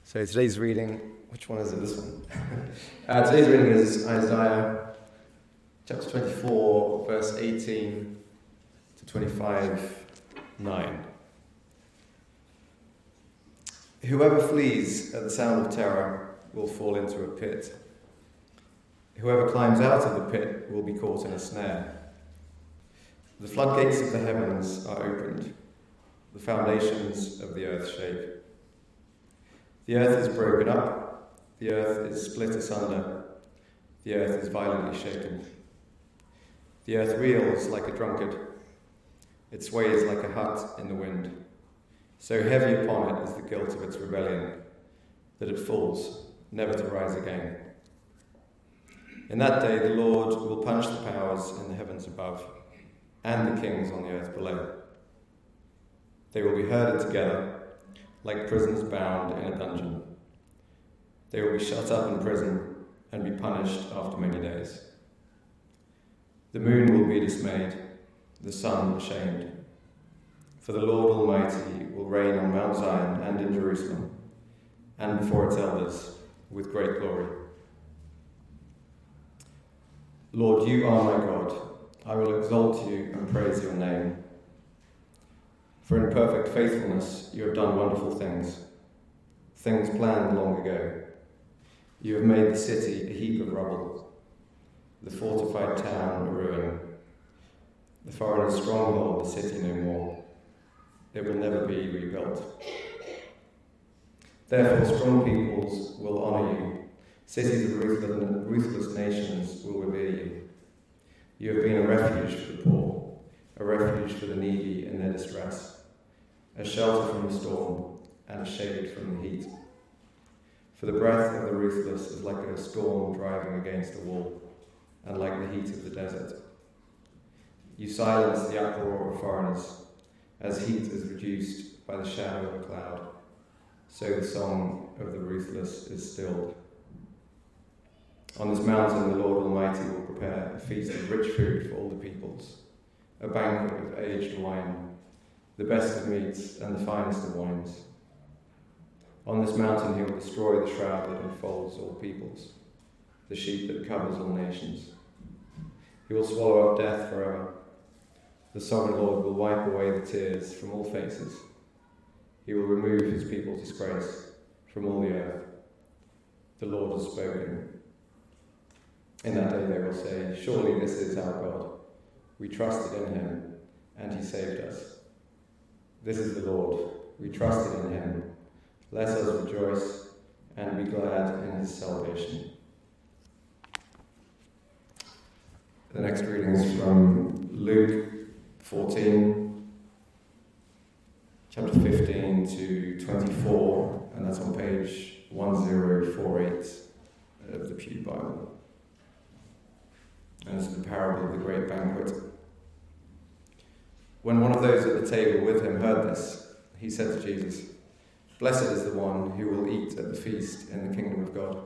So today's reading, which one is it? This one. Today's reading is Isaiah chapter 24, verse 18 to 25:9. Whoever flees at the sound of terror will fall into a pit. Whoever climbs out of the pit will be caught in a snare. The floodgates of the heavens are opened. The foundations of the earth shake. The earth is broken up. The earth is split asunder. The earth is violently shaken. The earth reels like a drunkard. It sways like a hut in the wind. So heavy upon it is the guilt of its rebellion, that it falls, never to rise again. In that day the Lord will punish the powers in the heavens above, and the kings on the earth below. They will be herded together, like prisoners bound in a dungeon. They will be shut up in prison and be punished after many days. The moon will be dismayed, the sun ashamed. For the Lord Almighty will reign on Mount Zion and in Jerusalem, and before its elders, with great glory. Lord, you are my God. I will exalt you and praise your name. For in perfect faithfulness you have done wonderful things, things planned long ago. You have made the city a heap of rubble, the fortified town a ruin, the foreigner's stronghold the city no more. It will never be rebuilt. Therefore strong peoples will honour you, cities of ruthless nations will revere you. You have been a refuge for the poor, a refuge for the needy in their distress, a shelter from the storm and a shade from the heat. For the breath of the ruthless is like a storm driving against a wall, and like the heat of the desert. You silence the uproar of foreigners, as heat is reduced by the shadow of a cloud, so the song of the ruthless is stilled. On this mountain the Lord Almighty will prepare a feast of rich food for all the peoples, a banquet of aged wine, the best of meats and the finest of wines. On this mountain he will destroy the shroud that enfolds all peoples, the sheet that covers all nations. He will swallow up death forever. The sovereign Lord will wipe away the tears from all faces. He will remove his people's disgrace from all the earth. The Lord has spoken. In that day they will say, surely this is our God. We trusted in him, and he saved us. This is the Lord. We trusted in him. Let us rejoice and be glad in his salvation. The next reading is from Luke 14, chapter 15 to 24, and that's on page 1048 of the Pew Bible. And it's the parable of the great banquet. When one of those at the table with him heard this, he said to Jesus, "Blessed is the one who will eat at the feast in the kingdom of God."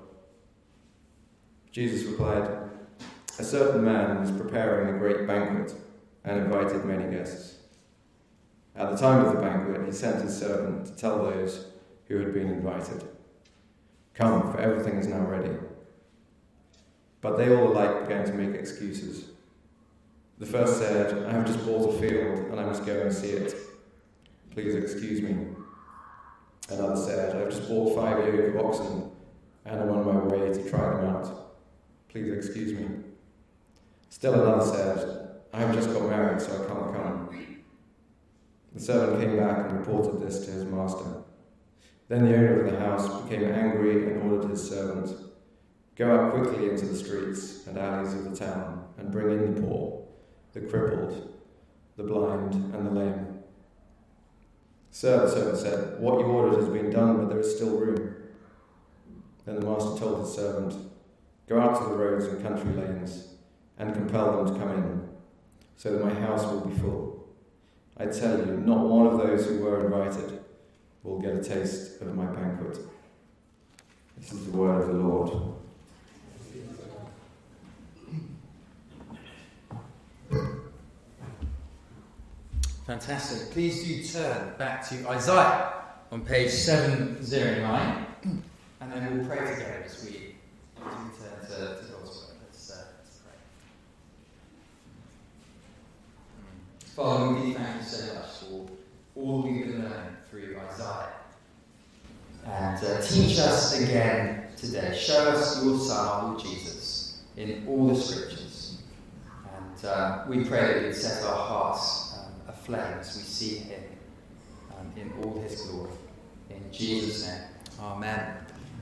Jesus replied, "A certain man was preparing a great banquet and invited many guests. At the time of the banquet, he sent his servant to tell those who had been invited, 'Come, for everything is now ready.' But they all alike began to make excuses. The first said, 'I have just bought a field and I must go and see it. Please excuse me.' Another said, 'I have just bought 5 yoke of oxen and am on my way to try them out. Please excuse me.' Still another said, 'I have just got married, so I can't come.' The servant came back and reported this to his master. Then the owner of the house became angry and ordered his servant, 'Go out quickly into the streets and alleys of the town and bring in the poor, the crippled, the blind, and the lame.' 'Sir,' the servant said, 'what you ordered has been done, but there is still room.' Then the master told his servant, 'Go out to the roads and country lanes and compel them to come in, so that my house will be full. I tell you, not one of those who were invited will get a taste of my banquet.'" This is the word of the Lord. Fantastic. Please do turn back to Isaiah on page 709, and then we'll pray together as we turn to God's word. Let's pray. Father, we thank you so much for all we can learn through Isaiah. And teach us again today. Show us your Son, our Lord Jesus, in all the Scriptures. And we pray that you would set our hearts aflame as we see him in all his glory. In Jesus' name. Amen.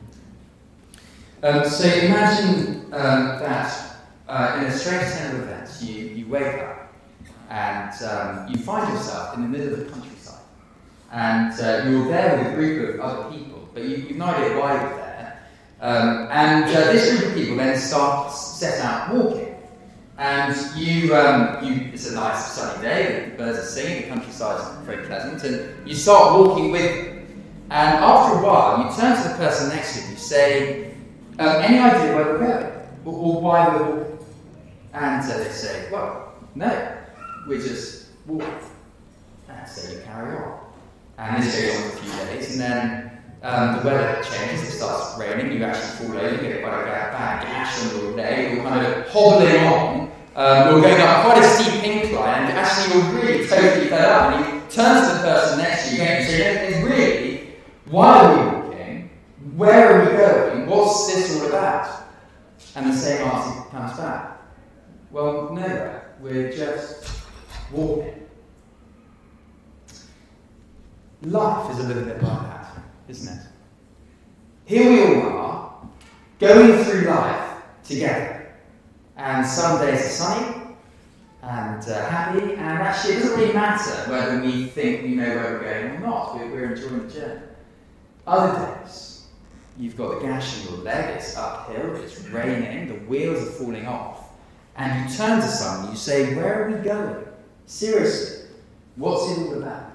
So imagine that in a strange turn of events, you wake up and you find yourself in the middle of the countryside. And you're there with a group of other people, but you've no idea why you're there. And this group of people then set out walking. And it's a nice sunny day, the birds are singing, the countryside's very pleasant, and you start walking with them. And after a while, you turn to the person next to you and you say, any idea where we're going? Or why we're walking? And they say, well, no, we're just walking. And so you carry on. And this goes on for a few days, and then the weather changes, it starts raining, you actually fall over, you get quite a bad gash on your leg, you're kind of hobbling on, you're going up quite a steep incline, and actually you're really totally fed up, and you turn to the person next to you and say, really, why are we walking? Where are we going? What's this all about? And the same answer comes back. Well, nowhere, we're just walking. Life is a little bit like that, isn't it? Here we all are, going through life together. And some days are sunny and happy, and actually it doesn't really matter whether we think we know where we're going or not. We're enjoying the journey. Other days, you've got the gash in your leg, it's uphill, it's raining, the wheels are falling off, and you turn to someone and you say, where are we going? Seriously, what's it all about?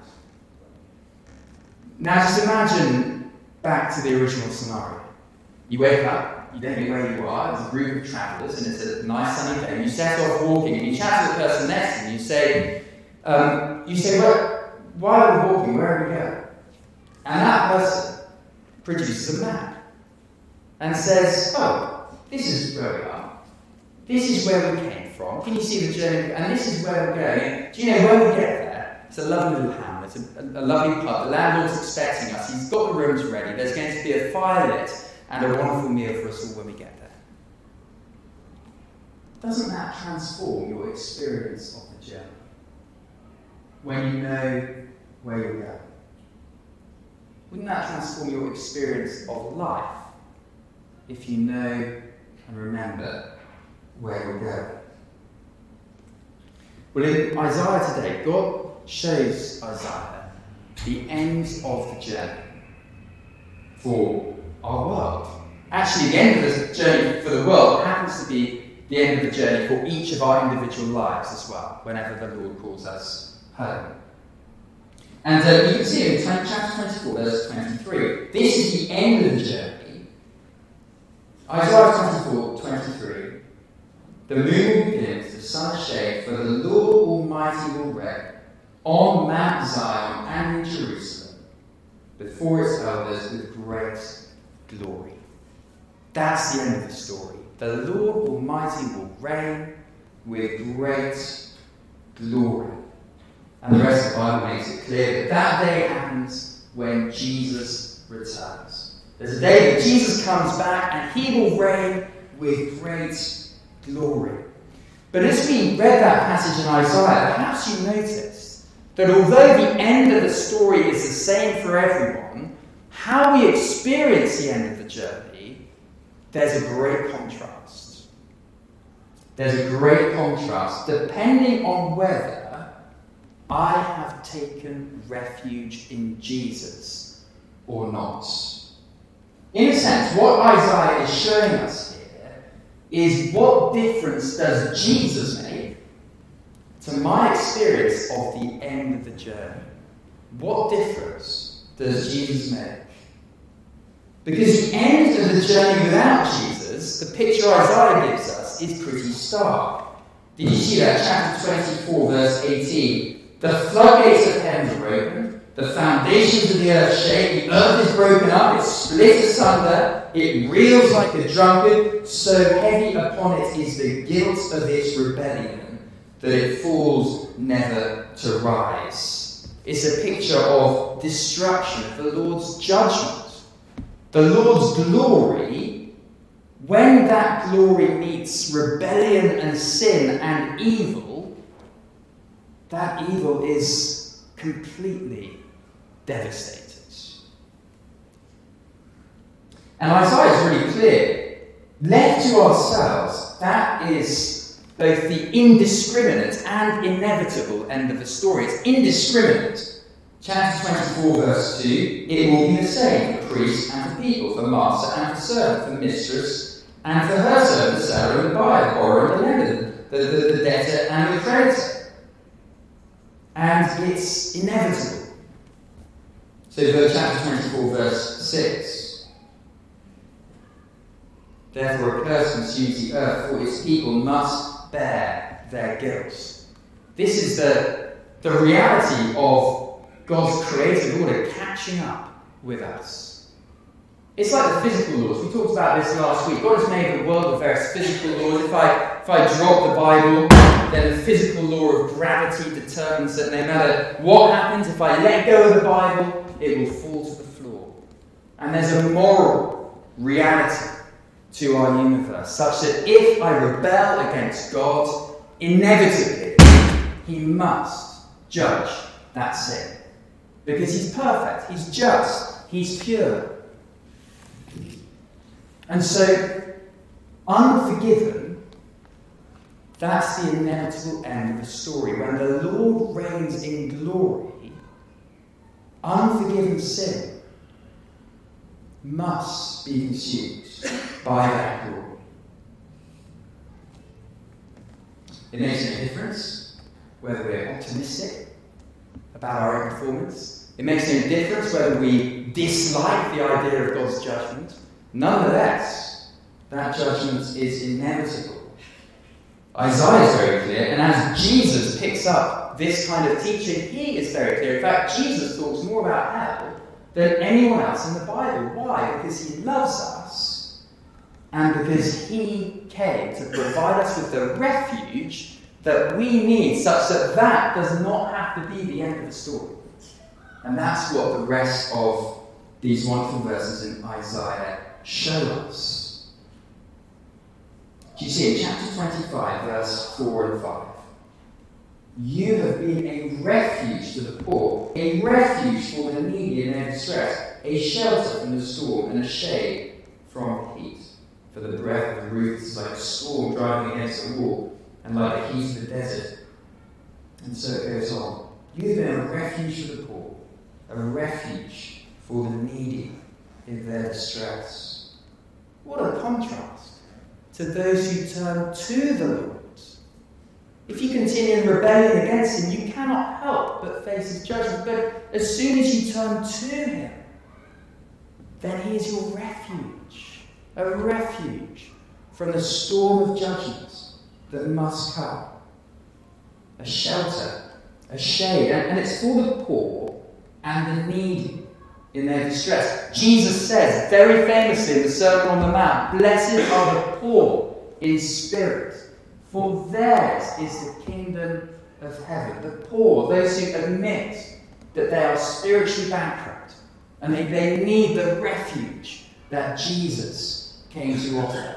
Now just imagine back to the original scenario. You wake up, you don't know where you are, there's a group of travellers and it's a nice sunny day, and you set off walking and you chat to the person next to you and you say, well, why are we walking, where are we going? And that person produces a map and says, oh, this is where we are, this is where we came from, can you see the journey, and this is where we're going. Do you know when we get there? It's a lovely little hamlet, a lovely pub. The landlord's expecting us. He's got the rooms ready. There's going to be a fire lit and a wonderful meal for us all when we get there. Doesn't that transform your experience of the journey? When you know where you're going? Wouldn't that transform your experience of life if you know and remember where you're going? Well, in Isaiah today, God shows Isaiah the end of the journey for our world. Actually, the end of the journey for the world happens to be the end of the journey for each of our individual lives as well, whenever the Lord calls us home. And you can see in chapter 24, verse 23, this is the end of the journey. Isaiah 24, 23. The moon will begin, the sun shade, for the Lord Almighty will reign on Mount Zion and in Jerusalem, before its elders with great glory. That's the end of the story. The Lord Almighty will reign with great glory. And the rest of the Bible makes it clear that that day happens when Jesus returns. There's a day that Jesus comes back and he will reign with great glory. But as we read that passage in Isaiah, perhaps you noticed that although the end of the story is the same for everyone, how we experience the end of the journey, there's a great contrast. There's a great contrast depending on whether I have taken refuge in Jesus or not. In a sense, what Isaiah is showing us is what difference does Jesus make to my experience of the end of the journey? What difference does Jesus make? Because the end of the journey without Jesus, the picture Isaiah gives us, is pretty stark. Did you see that? Chapter 24, verse 18. The floodgates of heaven are opened, The foundations of the earth shake, the earth is broken up, it's split asunder, it reels like a drunkard, so heavy upon it is the guilt of its rebellion that it falls never to rise. It's a picture of destruction, of the Lord's judgment. The Lord's glory, when that glory meets rebellion and sin and evil, that evil is completely devastated. And Isaiah is really clear. Left to ourselves, that is both the indiscriminate and inevitable end of the story. It's indiscriminate. Chapter 24, verse 2, it will be the same for priest and for people, for master and for servant, for mistress and for her servant, the seller and the buyer, the borrower and the lender, the debtor and the creditor. And it's inevitable. So chapter 24, verse 6. Therefore a curse consumes the earth, for its people must bear their guilt. This is the reality of God's creative order catching up with us. It's like the physical laws. We talked about this last week. God has made the world of various physical laws. If I drop the Bible, then the physical law of gravity determines that no matter what happens, if I let go of the Bible, it will fall to the floor. And there's a moral reality to our universe, such that if I rebel against God, inevitably he must judge that sin. Because he's perfect, he's just, he's pure. And so, unforgiven, that's the inevitable end of the story. When the Lord reigns in glory, unforgiven sin must be consumed by that glory. It makes no difference whether we're optimistic about our own performance. It makes no difference whether we dislike the idea of God's judgment. Nonetheless, that judgment is inevitable. Isaiah is very clear, and as Jesus picks up this kind of teaching, he is very clear. In fact, Jesus talks more about hell than anyone else in the Bible. Why? Because he loves us, and because he came to provide us with the refuge that we need, such that that does not have to be the end of the story. And that's what the rest of these wonderful verses in Isaiah show us. Do you see in chapter 25, verse 4 and 5? You have been a refuge to the poor, a refuge for the needy in their distress, a shelter from the storm and a shade from the heat. For the breath of the roof is like a storm driving against a wall, and like the heat of the desert. And so it goes on. You've been a refuge for the poor, a refuge for the needy in their distress. What a contrast to those who turn to the Lord. If you continue in rebellion against him, you cannot help but face his judgment. But as soon as you turn to him, then he is your refuge, a refuge from the storm of judgment that must come. A shelter, a shade, and it's for the poor and the needy in their distress. Jesus says, very famously in the Sermon on the Mount, "Blessed are the poor in spirit, for theirs is the kingdom of heaven." The poor, those who admit that they are spiritually bankrupt and they need the refuge that Jesus came to offer.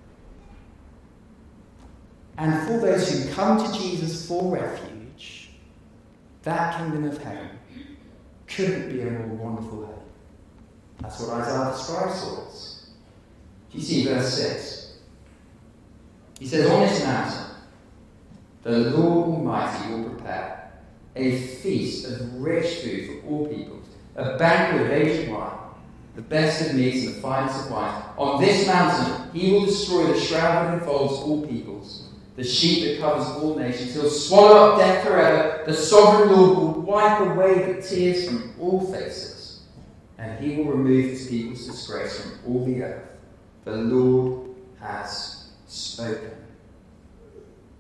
And for those who come to Jesus for refuge, that kingdom of heaven couldn't be a more wonderful home. That's what Isaiah describes for us. Do you see verse 6? He says, "On this mountain, the Lord Almighty will prepare a feast of rich food for all peoples, a banquet of aged wine, the best of meats and the finest of wines. On this mountain he will destroy the shroud that enfolds all peoples, the sheet that covers all nations. He'll swallow up death forever. The sovereign Lord will wipe away the tears from all faces, and he will remove his people's disgrace from all the earth. The Lord has spoken."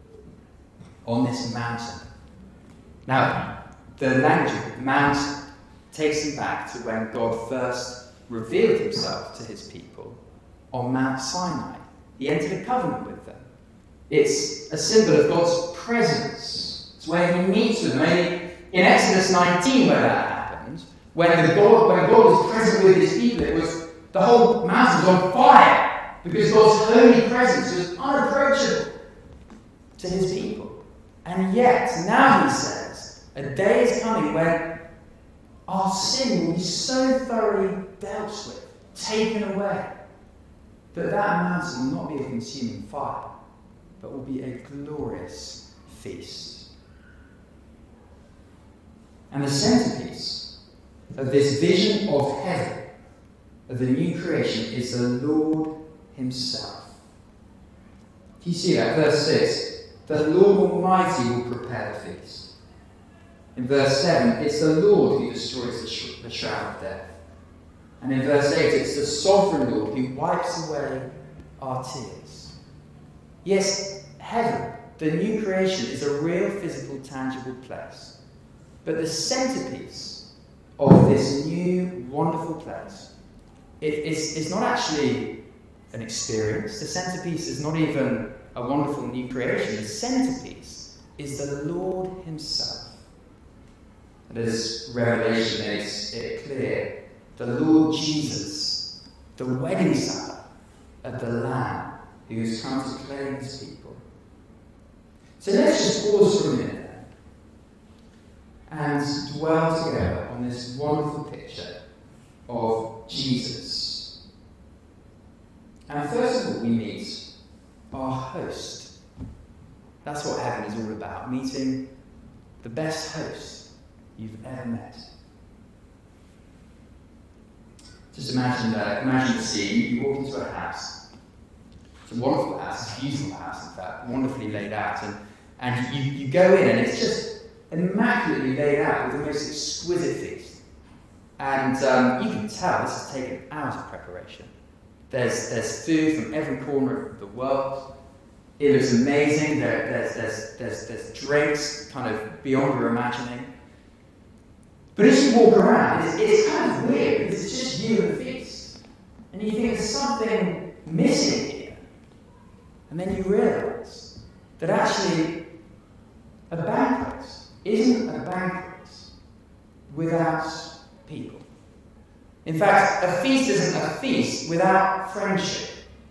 On this mountain. Now, the language of mountain takes them back to when God first revealed himself to his people on Mount Sinai. He entered a covenant with them. It's a symbol of God's presence. It's where he meets with them. Maybe in Exodus 19 where that happened, when God was present with his people, it was the whole mountain was on fire because God's holy presence was unapproachable to his people. And yet, now he says, a day is coming when our sin will be so thoroughly dealt with, taken away, that mountain will not be a consuming fire, but will be a glorious feast. And the centerpiece of this vision of heaven, of the new creation, is the Lord himself. Do you see that? Verse 6, the Lord Almighty will prepare the feast. In verse 7, it's the Lord who destroys the shroud of death. And in verse 8, it's the sovereign Lord who wipes away our tears. Yes, heaven, the new creation, is a real, physical, tangible place. But the centerpiece of this new, wonderful place, it's not actually an experience. The centerpiece is not even a wonderful new creation. The centerpiece is the Lord himself. And as Revelation makes it clear, the Lord Jesus, the wedding supper of the Lamb who has come to claim his people. So let's just pause for a minute then and dwell together on this wonderful picture of Jesus. And first of all, we meet our host. That's what heaven is all about, meeting the best host you've ever met. Just imagine the scene. You walk into a house. It's a wonderful house, it's a beautiful house, in fact, wonderfully laid out. And you go in, and it's just immaculately laid out with the most exquisite feast. And you can tell this has taken hours of preparation. There's food from every corner of the world. It looks amazing. There's drinks kind of beyond your imagining. But as you walk around, it's kind of weird because it's just you and the feast. And you think there's something missing here. And then you realise that actually a banquet isn't a banquet without people. In fact, a feast isn't a feast without friendship.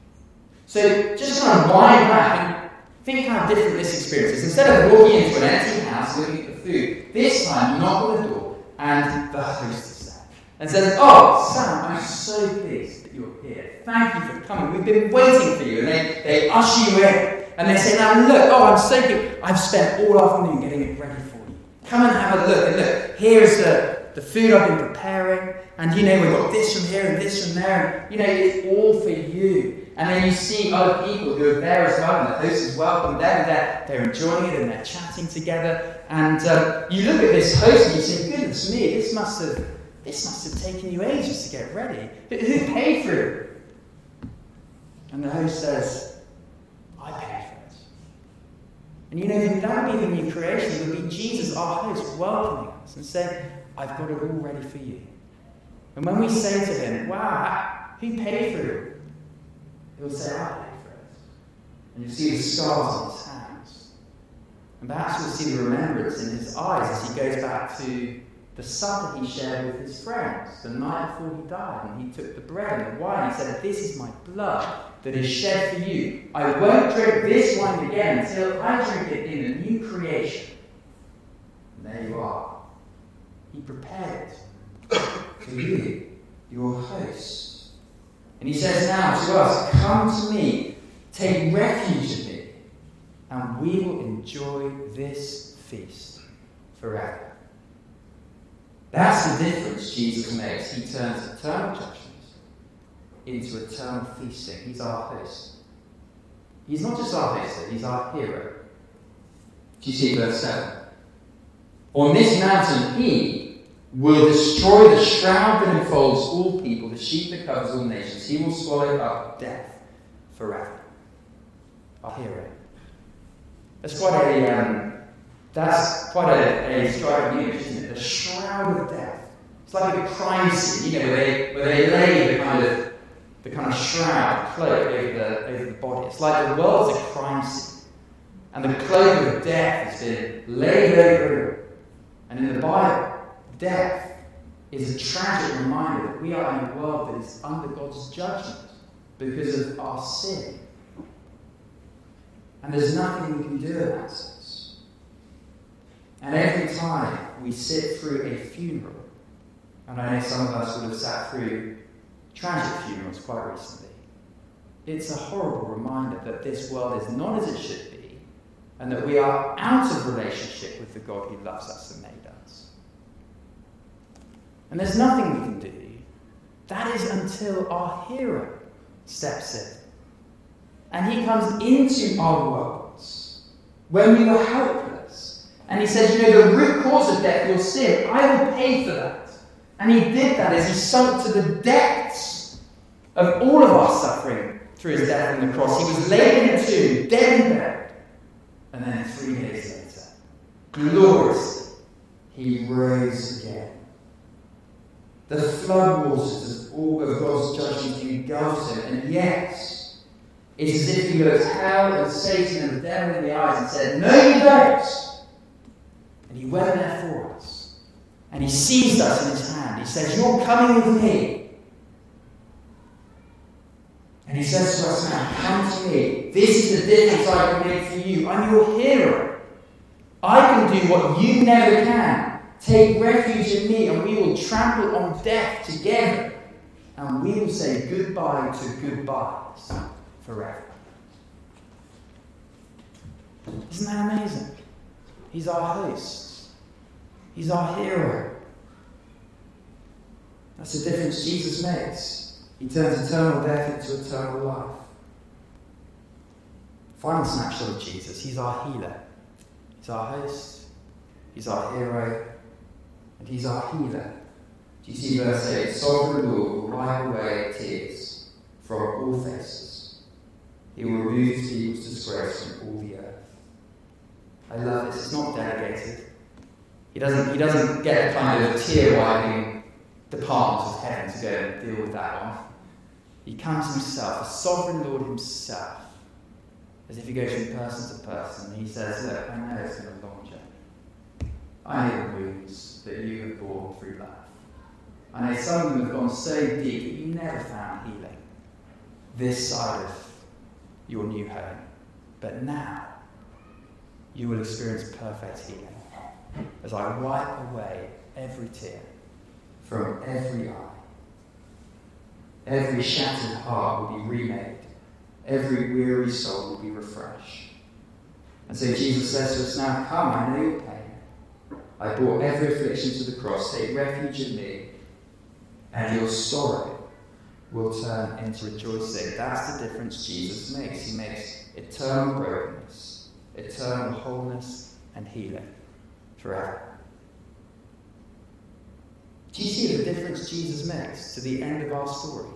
So just kind of wind back and think how different this experience is. Instead of walking into an empty house looking at the food, this time you knock on the door and the host is there and says, "Oh, Sam, I'm so pleased that you're here. Thank you for coming. We've been waiting for you." And they usher you in and they say, "Now look, I'm so good. I've spent all afternoon getting it ready for you. Come and have a look. And look, here's the food I've been preparing. And we've got this from here and this from there. And, it's all for you." And then you see other people who are there as well, and the host has welcomed them. They're enjoying it and they're chatting together. And you look at this host and you say, "Goodness me, this must have taken you ages to get ready. Who paid for it?" And the host says, "I paid for it." And that would be the new creation. It would be Jesus, our host, welcoming us and saying, "I've got it all ready for you." And when we say to him, "Wow, who paid for it?" he'll say, "I paid for it." And you'll see the scars on his hands. And perhaps you'll see the remembrance in his eyes as he goes back to the supper he shared with his friends the night before he died. And he took the bread and the wine and said, "This is my blood that is shed for you. I won't drink this wine again until I drink it in the new creation." And there you are. He prepared it for you, your host. And he says now to us, "Come to me, take refuge in me, and we will enjoy this feast forever." That's the difference Jesus makes. He turns eternal judgment into eternal feasting. He's our host. He's not just our host, he's our hero. Do you see verse 7? "On this mountain he will destroy the shroud that enfolds all people, the sheet that covers all nations. He will swallow up death forever." Our hero. That's quite a striking image, isn't it? The shroud of death It's like a crime scene, where they lay the kind of shroud, cloak over the body. It's like the world is a crime scene. And the cloak of death has been laid over it. And in the Bible, death is a tragic reminder that we are in a world that is under God's judgment because of our sin. And there's nothing we can do about it. And every time we sit through a funeral, and I know some of us would have sat through tragic funerals quite recently, it's a horrible reminder that this world is not as it should be, and that we are out of relationship with the God who loves us and made us. And there's nothing we can do. That is until our hero steps in. And he comes into our worlds when we were helpless. And he says, the root cause of death, your sin, I will pay for that. And he did that as he sunk to the depths of all of our suffering through his death on the cross. He was laid in a tomb, dead in bed. And then 3 days later, gloriously, he rose again. The floodwaters of God's judgment engulfed him, and yet, it's as if he looked hell and Satan and the devil in the eyes and said, "No, you don't." And he went there for us. And he seized us in his hand. He says, "You're coming with me." And he says to us now, "Come to me. This is the difference I can make for you. I'm your hero. I can do what you never can. Take refuge in me, and we will trample on death together. And we will say goodbye to goodbyes forever." Isn't that amazing? He's our host. He's our hero. That's the difference Jesus makes. He turns eternal death into eternal life. Final snapshot of Jesus. He's our healer. He's our host. He's our hero. And he's our healer. Do you see verse 8? Sovereign Lord will wipe away tears from all faces. He will remove people's disgrace from all the earth. I love this. It's not delegated. He doesn't get the kind of tear-wiping department of heaven to go and deal with that one. He comes himself, a sovereign Lord himself, as if he goes from person to person, and he says, "Look, I know it's been a long journey. I know the wounds that you have borne through life. I know some of them have gone so deep that you never found healing this side of your new home. But now, you will experience perfect healing as I wipe away every tear from every eye. Every shattered heart will be remade. Every weary soul will be refreshed." And so Jesus says to us now, "Come, I know your pain. I brought every affliction to the cross. Take refuge in me, and your sorrow will turn into rejoicing." That's the difference Jesus makes. He makes eternal brokenness, eternal wholeness, and healing forever. Do you see the difference Jesus makes to the end of our story?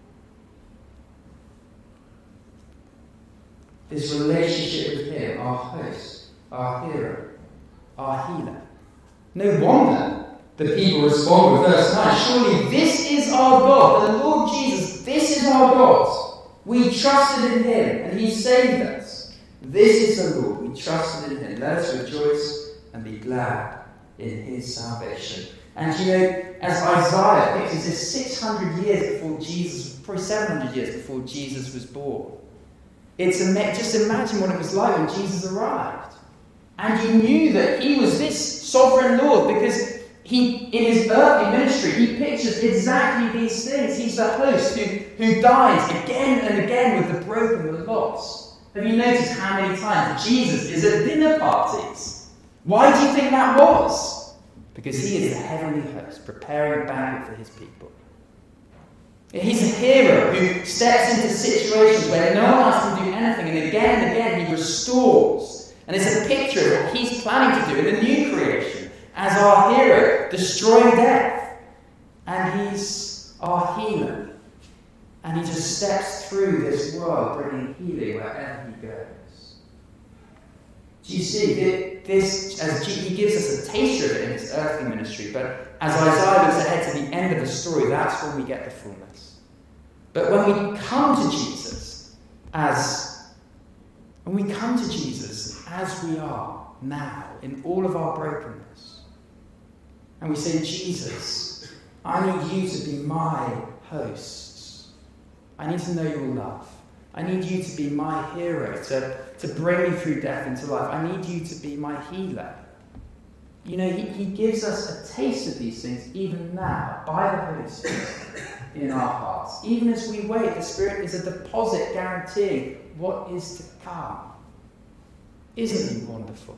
This relationship with him, our host, our hero, our healer. No wonder the people respond with verse 9. "Surely this is our God, the Lord Jesus, this is our God. We trusted in him, and he saved us. This is the Lord, we trusted in him. Let us rejoice and be glad in his salvation." And as Isaiah pictures this 600 years before Jesus, probably 700 years before Jesus was born, just imagine what it was like when Jesus arrived. And you knew that he was this sovereign Lord because in his earthly ministry, he pictures exactly these things. He's the host who dies again and again with the broken, the lost. Have you noticed how many times Jesus is at dinner parties? Why do you think that was? Because he is the heavenly host, preparing a banquet for his people. He's a hero who steps into situations where no one else can do anything, and again he restores. And it's a picture of what he's planning to do in the new creation as our hero, destroying death. And he's our healer. And he just steps through this world, bringing healing wherever he goes. Do you see this? As he gives us a taster of it in his earthly ministry, but as Isaiah looks ahead to story, that's when we get the fullness. But when we come to Jesus as we are now, in all of our brokenness, and we say, Jesus, I need you to be my host. I need to know your love. I need you to be my hero, to bring me through death into life. I need you to be my healer. You know, he gives us a taste of these things even now, by the Holy Spirit in our hearts. Even as we wait, the Spirit is a deposit guaranteeing what is to come. Isn't he wonderful?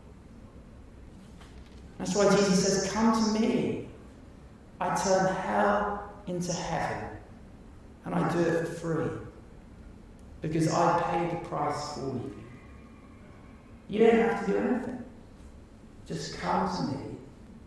That's why Jesus says, come to me. I turn hell into heaven, and I do it for free. Because I paid the price for you. You don't have to do anything. Just come to me.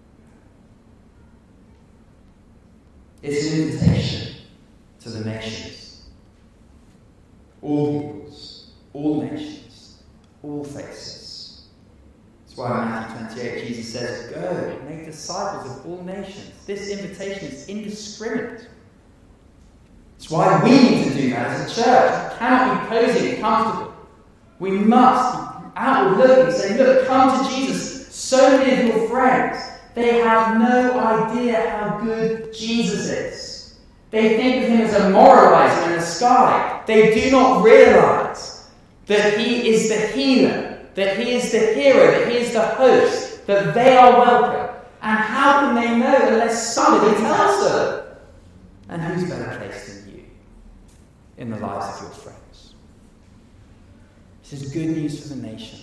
It's an invitation to the nations. All peoples, all nations, all faces. That's why in Matthew 28 Jesus says, go, make disciples of all nations. This invitation is indiscriminate. That's why we need to do that as a church. We cannot be cozy and comfortable. We must be outward looking and say, look, come to Jesus. So many of your friends, they have no idea how good Jesus is. They think of him as a moralizer in the sky. They do not realize that he is the healer, that he is the hero, that he is the host, that they are welcome. And how can they know unless somebody tells them? And who's better placed than you in the lives of your friends? This is good news for the nations.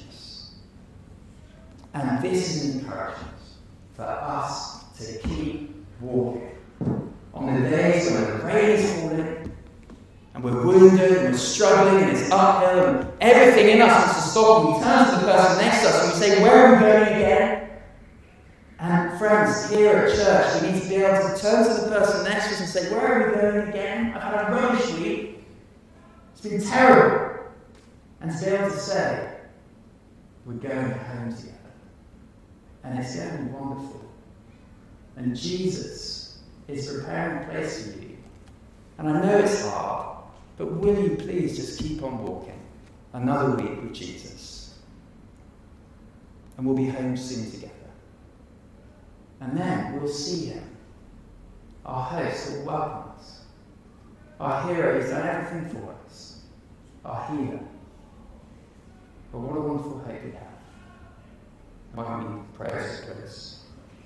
And this is an encouragement for us to keep walking. On the days when the rain is falling, and we're wounded, and we're struggling, and it's uphill, and everything in us wants to stop, and we turn to the person next to us, and we say, where are we going again? And friends, here at church, we need to be able to turn to the person next to us and say, where are we going again? I've had a rubbish week. It's been terrible. And to be able to say, we're going home together. And it's going to be wonderful. And Jesus is preparing a place for you. And I know it's hard, but will you please just keep on walking another week with Jesus? And we'll be home soon together. And then we'll see him. Our host will welcome us. Our hero has done everything for us. Our healer. But what a wonderful hope we have. Why don't we pray as we close?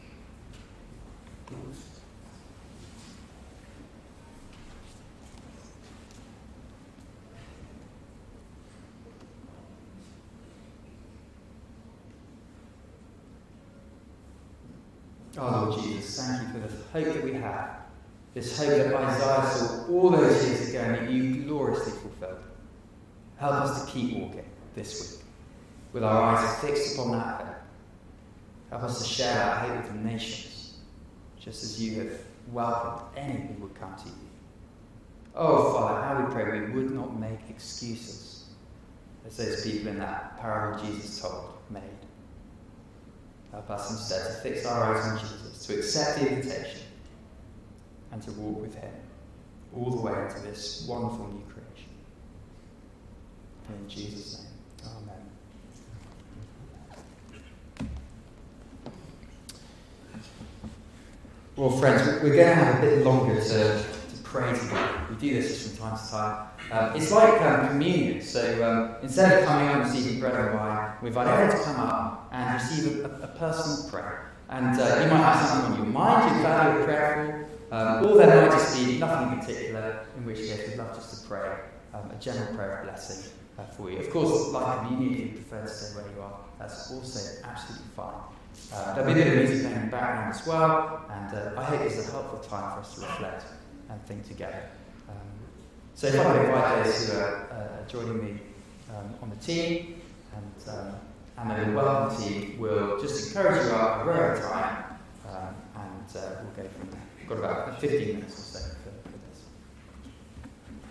Oh, Lord Jesus, thank you for the hope that we have. This hope that Isaiah saw all those years ago and that you gloriously fulfilled. Help us to keep walking this week with our eyes fixed upon that hope. Help us to share that hope with the nations, just as you have welcomed any who would come to you. Oh, Father, how we pray we would not make excuses, as those people in that parable Jesus told made. Help us instead to fix our eyes on Jesus, to accept the invitation, and to walk with him all the way into this wonderful new creation. In Jesus' name, amen. Well, friends, we're going to have a bit longer to pray together. We do this just from time to time. It's like communion. So instead of coming up and receiving bread and wine, we invite everyone to come up and receive a personal prayer. And you might have something on your mind you'd value a prayer for, or there might just be nothing in particular, in which case we'd love just to pray a general prayer of blessing for you. Of course, like communion, if you prefer to stay where you are, that's also absolutely fine. There'll be a bit of music playing in the background as well, and I hope it's a helpful time for us to reflect and think together. So if I could invite those who are joining me on the team, and the welcome team will just encourage you up a rare time, and we'll go from there. We've got about 15 minutes or so.